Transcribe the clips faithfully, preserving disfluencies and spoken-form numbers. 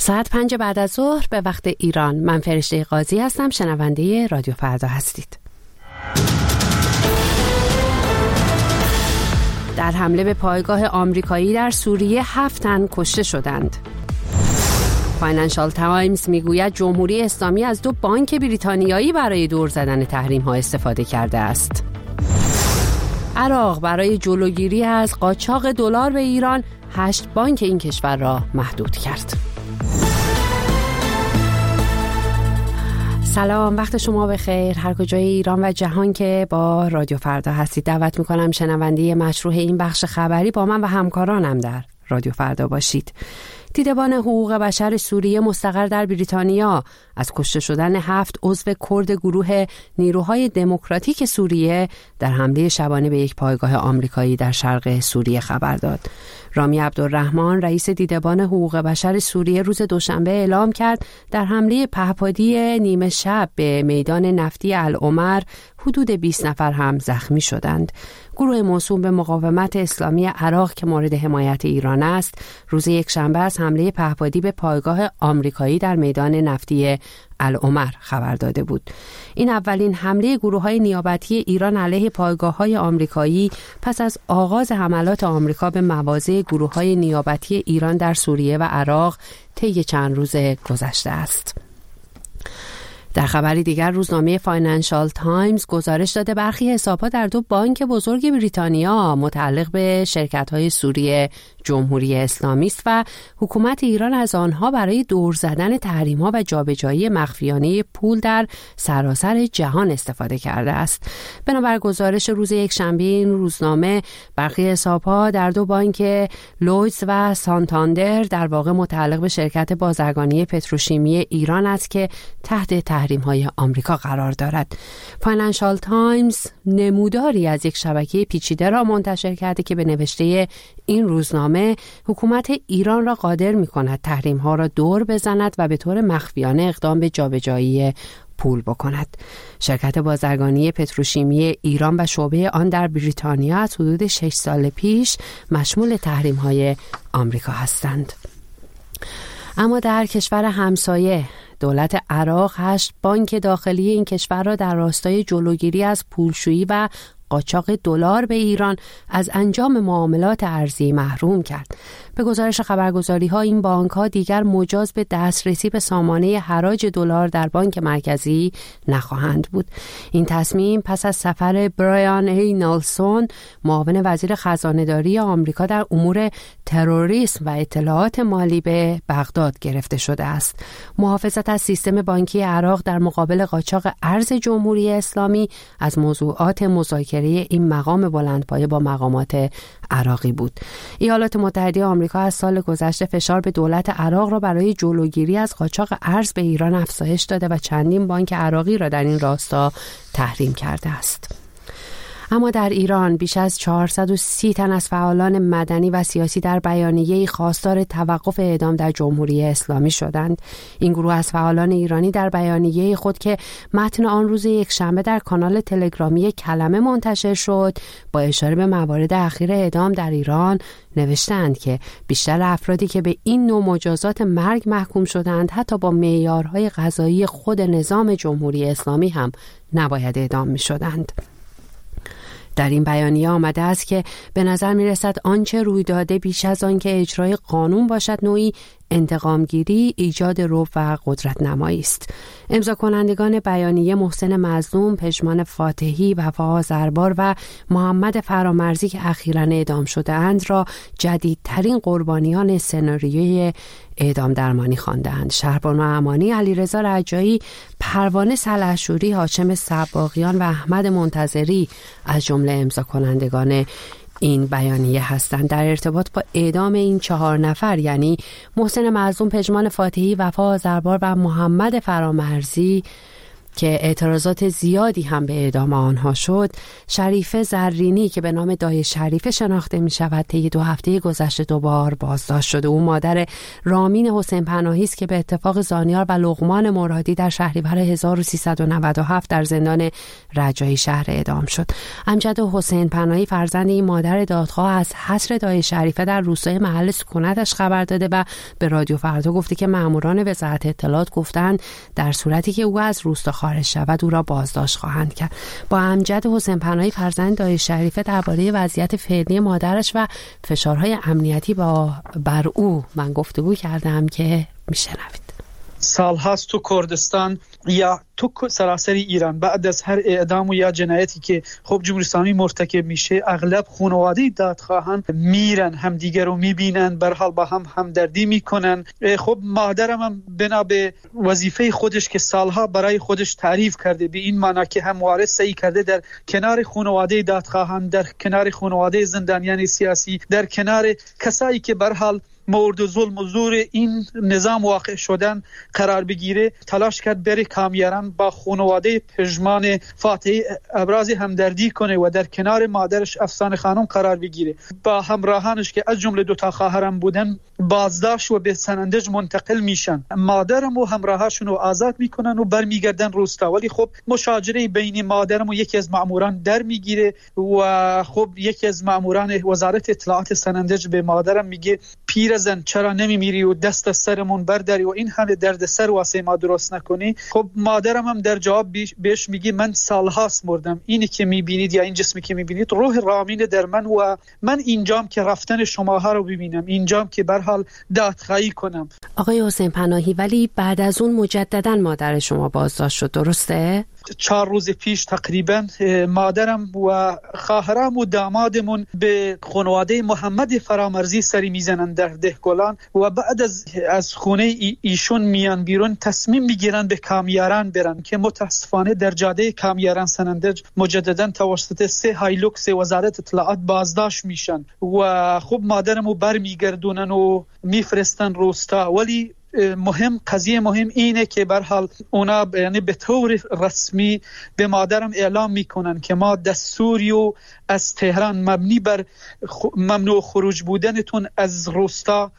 ساعت پنج بعد از ظهر به وقت ایران. من فرشته قاضی هستم، شنونده رادیو فردا هستید. در حمله به پایگاه آمریکایی در سوریه هفت تن کشته شدند. فاینانشال تایمز میگوید جمهوری اسلامی از دو بانک بریتانیایی برای دور زدن تحریم ها استفاده کرده است. عراق برای جلوگیری از قاچاق دلار به ایران هشت بانک این کشور را محدود کرد. سلام، وقت شما بخیر هر کجای ایران و جهان که با رادیو فردا هستید. دعوت میکنم شنونده مشروع این بخش خبری با من و همکارانم در رادیو فردا باشید. دیدبان حقوق بشر سوریه مستقر در بریتانیا از کشته شدن هفت عضو کرد گروه نیروهای دموکراتیک سوریه در حمله شبانه به یک پایگاه آمریکایی در شرق سوریه خبر داد. رامی عبدالرحمن رئیس دیدبان حقوق بشر سوریه روز دوشنبه اعلام کرد در حمله پهپادی نیمه شب به میدان نفتی العمر حدود بیست نفر هم زخمی شدند. گروه موسوم به مقاومت اسلامی عراق که مورد حمایت ایران است، روز یکشنبه از حمله پهپادی به پایگاه آمریکایی در میدان نفتی العمر خبر داده بود. این اولین حمله گروه‌های نیابتی ایران علیه پایگاه‌های آمریکایی پس از آغاز حملات آمریکا به مواضع گروه‌های نیابتی ایران در سوریه و عراق طی چند روز گذشته است. در خبری دیگر روزنامه فاینانشال تایمز گزارش داده برخی حساب‌ها در دو بانک بزرگ بریتانیا متعلق به شرکت‌های سوریه جمهوری اسلامی است و حکومت ایران از آنها برای دور زدن تحریم‌ها و جابجایی مخفیانه پول در سراسر جهان استفاده کرده است. بنابر گزارش روز یکشنبه این روزنامه برخی حساب‌ها در دو بانک لویدز و سانتاندر در واقع متعلق به شرکت بازرگانی پتروشیمی ایران است که تحت تحریم‌های آمریکا قرار دارد. فاینانشال تایمز نموداری از یک شبکه پیچیده را منتشر کرده که به نوشته این روزنامه حکومت ایران را قادر می‌کند تحریم‌ها را دور بزند و به طور مخفیانه اقدام به جابجایی پول بکند. شرکت بازرگانی پتروشیمی ایران و شعبه آن در بریتانیا از حدود شش سال پیش مشمول تحریم‌های آمریکا هستند. اما در کشور همسایه دولت عراق هشت بانک داخلی این کشور را در راستای جلوگیری از پولشویی و قاچاق دلار به ایران از انجام معاملات ارزی محروم کرد. به گزارش خبرگزاری‌ها این بانک‌ها دیگر مجاز به دسترسی به سامانه حراج دلار در بانک مرکزی نخواهند بود. این تصمیم پس از سفر برایان ای نلسون معاون وزیر خزانه‌داری آمریکا در امور تروریسم و اطلاعات مالی به بغداد گرفته شده است. محافظت از سیستم بانکی عراق در مقابل قاچاق ارز جمهوری اسلامی از موضوعات مذاکره این مقام بلندپایه با مقامات عراقی بود. ایالات متحده آمریکا از سال گذشته فشار به دولت عراق را برای جلوگیری از قاچاق ارز به ایران افزایش داده و چندین بانک عراقی را در این راستا تحریم کرده است. اما در ایران بیش از چهارصد و سی تن از فعالان مدنی و سیاسی در بیانیه‌ای خواستار توقف اعدام در جمهوری اسلامی شدند. این گروه از فعالان ایرانی در بیانیه خود که متن آن روز یکشنبه در کانال تلگرامی کلمه منتشر شد با اشاره به موارد اخیر اعدام در ایران نوشتند که بیشتر افرادی که به این نوع مجازات مرگ محکوم شدند حتی با معیارهای قضایی خود نظام جمهوری اسلامی هم نباید اعدام می‌شدند. در این بیانیه آمده است که به نظر می رسد آنچه روی داده بیش از آن که اجرای قانون باشد نوعی انتقامگیری، ایجاد رعب و قدرت نمایی است. امضا کنندگان بیانیه محسن مظلوم، پژمان فاتحی، وفا آذربار و محمد فرامرزی که اخیراً اعدام شده اند را جدیدترین قربانیان سناریوی اعدام درمانی خواندند. شهربانو امانی، علیرضا رجایی، پروانه سلحشوری، هاشم سباقیان و احمد منتظری از جمله امضا کنندگان این بیانیه هستند. در ارتباط با اعدام این چهار نفر یعنی محسن مظلوم، پژمان فاتحی، وفا آذربار و محمد فرامرزی که اعتراضات زیادی هم به اعدام آنها شد، شریفه زرینی که به نام دایی شریفه شناخته می شود طی دو هفته گذشته دوبار بازداشت شده. او مادر رامین حسین پناهی است که به اتفاق زانیار و لقمان مرادی در شهریور هزار و سیصد و نود و هفت در زندان رجایی شهر اعدام شد. امجد حسین پناهی فرزند این مادر دادخواه از حصر دایی شریفه در روستای محل سکونتش خبر داده و به رادیو فردا گفته که ماموران وزارت اطلاعات گفتند در صورتی که او از روستا خارج شود او را بازداشت خواهند کرد. با امجد حسین پناهی فرزند دایی شریفه درباره وضعیت فعلی مادرش و فشارهای امنیتی با بر او من گفتگو کردم که میشنوید. سال هاست تو کردستان یا تو سراسر ایران بعد از هر اعدام و یا جنایتی که خب جمهوری اسلامی مرتکب میشه اغلب خانواده دادخواهان میرن هم دیگر رو میبینن، بر حال با هم همدردی میکنن. خب مادرم هم بنا به وظیفه خودش که سالها برای خودش تعریف کرده به این معنی که هم وارث سعی کرده در کنار خانواده دادخواهان، در کنار خانواده زندانیان سیاسی، در کنار کسایی که بر حال مورد ظلم و زور این نظام واقع شدن قرار بگیره تلاش کرد بره کامیاران با خانواده پژمان فاتحی ابراز همدردی کنه و در کنار مادرش افسانه خانم قرار بگیره. با همراهانش که از جمله دو تا خواهرم بودن بازداشت و به سنندج منتقل میشن. مادرم و همراهاشون رو آزاد میکنن و برمیگردن روستا. ولی خب مشاجره بین مادرم و یکی از ماموران در میگیره و خب یکی از ماموران وزارت اطلاعات سنندج به مادرم میگه پیر زن چرا نمیمیری و دست از سرمون برداری و این همه درد سر واسه ما درست نکنی. خب مادرم هم در جواب بهش میگه من سالهاست مردم، اینی که میبینید یا این جسمی که میبینید روح رامین در من و من اینجام که رفتن شماها رو ببینم، اینجام که به حال دادخواهی کنم. آقای حسین پناهی ولی بعد از اون مجددا مادر شما بازداشت شد، درسته؟ چهار روز پیش تقریبا مادرم و خواهرام و دامادمون به خانواده محمد فرامرزی سری میزنن در دهگلان و بعد از از خونه ایشون میان بیرون تصمیم میگیرن به کامیاران برن که متاسفانه در جاده کامیاران سنندج مجددا توسط سه هایلوکس وزارت اطلاعات بازداشت میشن و خب مادرمو برمیگردونن و میفرستن روستا. ولی مهم قضیه مهم اینه که به هر حال اونا یعنی به طور رسمی به مادرم اعلام میکنن که ما دستوری و از تهران مبنی بر ممنوع خروج بودنتون از روستا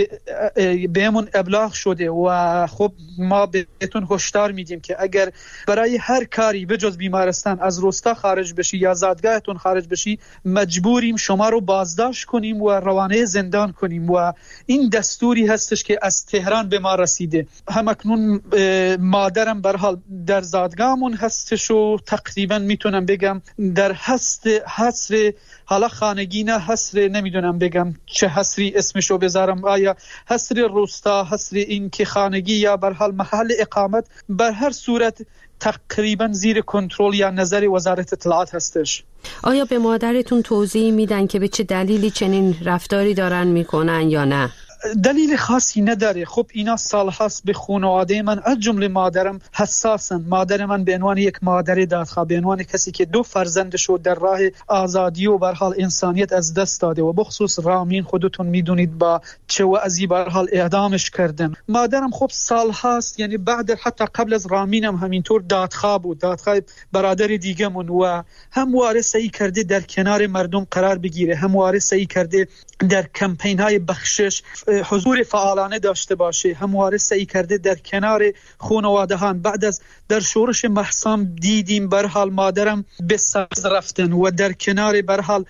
بهمون ابلاغ شده و خب ما بهتون هشدار میدیم که اگر برای هر کاری به جز بیمارستان از روستا خارج بشی یا زادگاهتون خارج بشی مجبوریم شما رو بازداشت کنیم و روانه زندان کنیم و این دستوری هستش که از تهران به ما رسیده. همکنون مادرم به هر حال در زادگاهمون هستش و تقریبا میتونم بگم در هست حصر حالا خانگی نه حصر نمیدونم بگم چه حصری اسمشو بذارم، آیا حصر روستا، حصر این که خانگی یا به هر حال محل اقامت، بر هر صورت تقریبا زیر کنترل یا نظر وزارت اطلاعات هستش. آیا به مادرتون توضیح میدن که به چه دلیلی چنین رفتاری دارن میکنن یا نه؟ دلیل خاصی نداره. خب اینا سال هاست به خانواده من از جمله مادرم حساسن. مادر من به عنوان یک مادر دادخواه، به عنوان کسی که دو فرزندش رو در راه آزادی و به هر حال انسانیت از دست داده و بخصوص رامین خودتون میدونید با چه وضعی به هر حال اعدامش کردن. مادرم خب سال هاست یعنی بعد حتی قبل از رامینم همینطور دادخواه بود، دادخواه برادر دیگه‌مون و همواره سعی کرده در کنار مردم قرار بگیره، همواره سعی کرده در کمپین های بخشش حضور فعالانه داشته باشه، همواره سعی کرده در کنار خانواده‌ها. بعد از در شورش محسام دیدیم به هر حال مادرم به ساز رفتن و در کنار به هر حال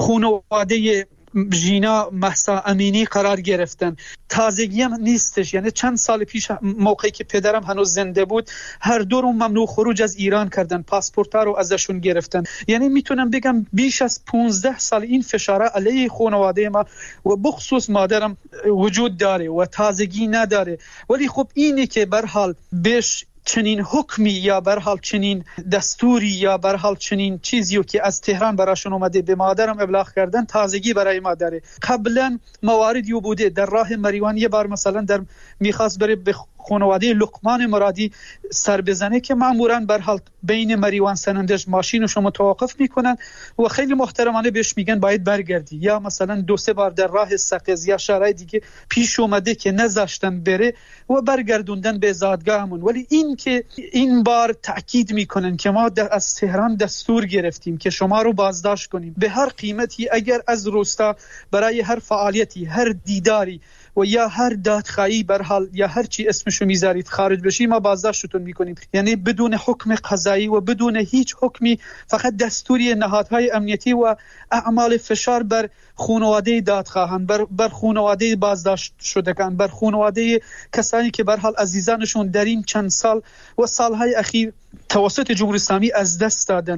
خانواده ژینا مهسا امینی قرار گرفتن. تازگی هم نیستش، یعنی چند سال پیش موقعی که پدرم هنوز زنده بود هر دو رو ممنوع خروج از ایران کردن، پاسپورت ها رو ازشون گرفتن. یعنی میتونم بگم بیش از پانزده سال این فشاره علیه خانواده ما و بخصوص مادرم وجود داره و تازگی نداره. ولی خب اینه که به هر حال بهش چنین حکمی یا به هر حال چنین دستوری یا به هر حال چنین چیزی که از تهران براشون اومده به مادرم ابلاغ کردن تازگی برای ما داره. قبلا مواردی بوده در راه مریوان، یه بار مثلا در میخواست بره به خانواده لقمان مرادی سر بزنه که مامورا به هر حال بین مریوان سنندج ماشینشو متوقف میکنن و خیلی محترمانه بهش میگن باید برگردی، یا مثلا دو سه بار در راه سقز یا شهرهای دیگه پیش اومده که نذاشتن بره و برگردوندن به زادگاهمون. ولی این که این بار تاکید میکنن که ما از تهران دستور گرفتیم که شما رو بازداشت کنیم به هر قیمتی، اگر از روستا برای هر فعالیتی، هر دیداری و یا هر دادخواهی بر حال یا هر چی اسمشو میذارید خارج بشی ما بازداشتتون میکنیم. یعنی بدون حکم قضایی و بدون هیچ حکمی، فقط دستوری نهادهای امنیتی و اعمال فشار بر خانواده دادخواهان، بر بر خانواده بازداشت شدگان، بر خانواده کسانی که بر حال عزیزانشون در این چند سال و سالهای اخیر توسط جمهوری اسلامی از دست دادن.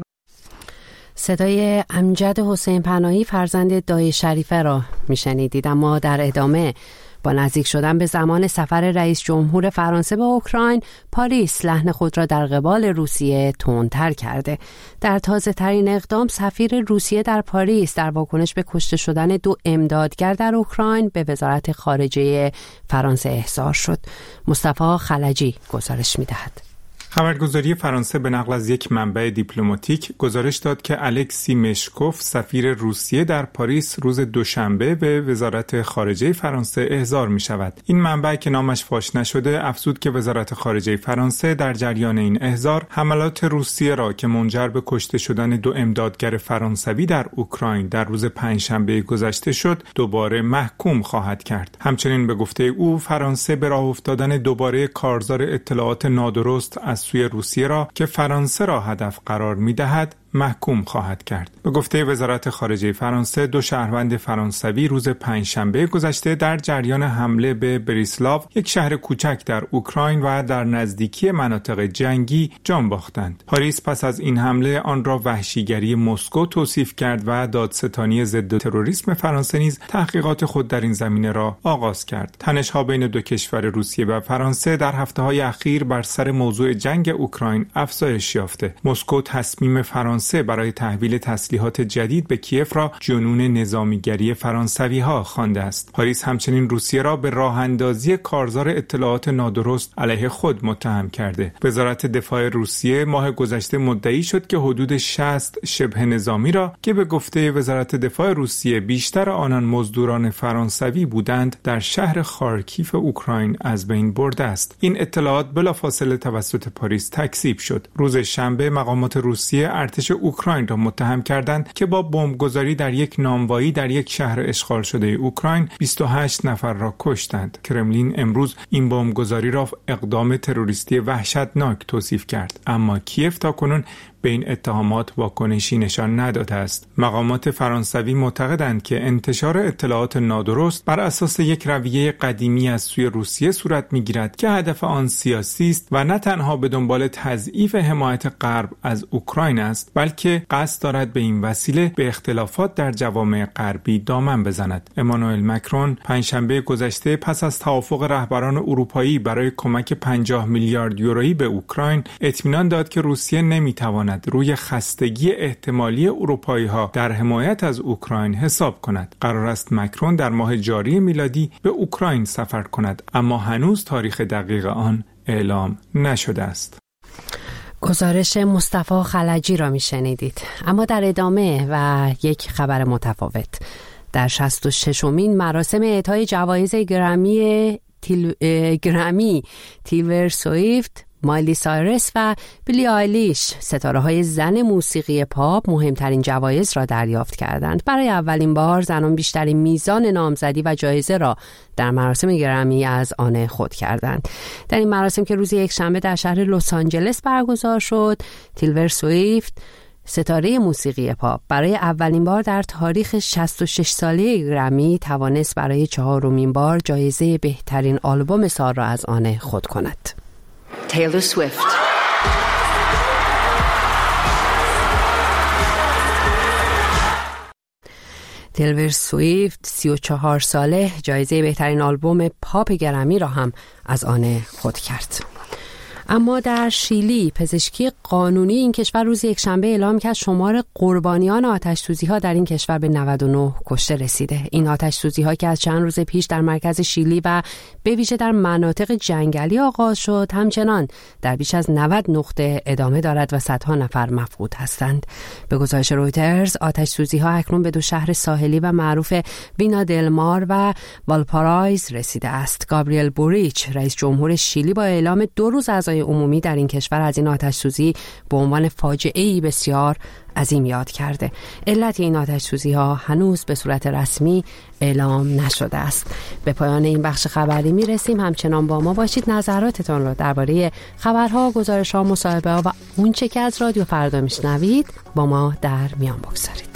صدای امجد حسین پناهی فرزند دایی شریفه را میشنیدید. اما در ادامه با نزدیک شدن به زمان سفر رئیس جمهور فرانسه به اوکراین، پاریس لحن خود را در قبال روسیه تندتر کرده. در تازه ترین اقدام، سفیر روسیه در پاریس در واکنش به کشته شدن دو امدادگر در اوکراین به وزارت خارجه فرانسه احضار شد. مصطفی خلجی گزارش می‌دهد. خبرگزاری فرانسه به نقل از یک منبع دیپلماتیک گزارش داد که الکسی مشکوف سفیر روسیه در پاریس روز دوشنبه به وزارت خارجه فرانسه احضار می شود. این منبع که نامش فاش نشده افزود که وزارت خارجه فرانسه در جریان این احضار حملات روسیه را که منجر به کشته شدن دو امدادگر فرانسوی در اوکراین در روز پنجشنبه گذشته شد دوباره محکوم خواهد کرد. همچنین به گفته او فرانسه به راه افتادن دوباره کارزار اطلاعات نادرست از سوی روسیه را که فرانسه را هدف قرار می‌دهد محکوم خواهد کرد. به گفته وزارت خارجه فرانسه، دو شهروند فرانسوی روز پنجشنبه گذشته در جریان حمله به بریسلاو، یک شهر کوچک در اوکراین و در نزدیکی مناطق جنگی جان باختند. پاریس پس از این حمله آن را وحشیگری مسکو توصیف کرد و دادستانی ضد تروریسم فرانسه نیز تحقیقات خود در این زمینه را آغاز کرد. تنش‌ها بین دو کشور روسیه و فرانسه در هفته‌های اخیر بر سر موضوع جنگ اوکراین افزایش یافته. مسکو تصمیم فرانسه برای تحویل تسلیحات جدید به کیف را جنون نظامیگری فرانسوی‌ها خوانده است. پاریس همچنین روسیه را به راه اندازی کارزار اطلاعات نادرست علیه خود متهم کرده. وزارت دفاع روسیه ماه گذشته مدعی شد که حدود شصت شبه نظامی را که به گفته وزارت دفاع روسیه بیشتر آنان مزدوران فرانسوی بودند در شهر خارکیف اوکراین از بین برده است. این اطلاعات بلافاصله توسط پاریس تکذیب شد. روز شنبه مقامات روسیه ارتش اوکراین را متهم کردند که با بمبگذاری در یک نانوایی در یک شهر اشغال شده اوکراین بیست و هشت نفر را کشتند. کرملین امروز این بمبگذاری را اقدام تروریستی وحشتناک توصیف کرد، اما کیف تاکنون به این اتهامات واکنشی نشان نداده است. مقامات فرانسوی معتقدند که انتشار اطلاعات نادرست بر اساس یک رویه قدیمی از سوی روسیه صورت می‌گیرد که هدف آن سیاسی است و نه تنها به دنبال تضعیف حمایت غرب از اوکراین است، بلکه قصد دارد به این وسیله به اختلافات در جوامع غربی دامن بزند. امانوئل مکرون پنجشنبه گذشته پس از توافق رهبران اروپایی برای کمک پنجاه میلیارد یورویی به اوکراین اطمینان داد که روسیه نمی‌تواند روی خستگی احتمالی اروپایی‌ها در حمایت از اوکراین حساب کند. قرار است مکرون در ماه جاری میلادی به اوکراین سفر کند، اما هنوز تاریخ دقیق آن اعلام نشده است. گزارش مصطفی خلجی را میشنیدید. اما در ادامه و یک خبر متفاوت، در شصت و ششمین مراسم اعطای جوایز گرمی تیل... گرمی تیلور سویفت، مایلی سایرس و بیلی آیلیش، ستاره‌های زن موسیقی پاپ، مهمترین جوایز را دریافت کردند. برای اولین بار زنان بیشترین میزان نامزدی و جایزه را در مراسم گرمی از آن خود کردند. در این مراسم که روز یکشنبه در شهر لس آنجلس برگزار شد، تیلور سویفت، ستاره موسیقی پاپ، برای اولین بار در تاریخ شصت و شش ساله گرمی توانست برای چهارمین بار جایزه بهترین آلبوم سال را از آن خود کند. Taylor Swift. تیلور سویفت سی و چهار ساله جایزه بهترین آلبوم پاپ گرمی را هم از آن خود کرد. اما در شیلی پزشکی قانونی این کشور روز یکشنبه اعلام کرد شمار قربانیان آتش‌سوزی‌ها در این کشور به نود و نه کشته رسیده. این آتش‌سوزی‌ها که از چند روز پیش در مرکز شیلی و به ویژه در مناطق جنگلی آغاز شد، همچنان در بیش از نود نقطه ادامه دارد و صدها نفر مفقود هستند. به گزارش رویترز، آتش‌سوزی‌ها اکنون به دو شهر ساحلی و معروف وینا دل مار و والپارائیز رسیده است. گابریل بوریچ، رئیس جمهور شیلی، با اعلام دو روز عزای عمومی در این کشور از این آتش‌سوزی به عنوان فاجعه‌ای بسیار عظیم یاد کرده. علت این آتش‌سوزی‌ها هنوز به صورت رسمی اعلام نشده است. به پایان این بخش خبری میرسیم. همچنان با ما باشید. نظراتتون رو درباره خبرها، گزارش‌ها، مصاحبه‌ها و اون چه که از رادیو فردا میشنوید با ما در میان بگذارید.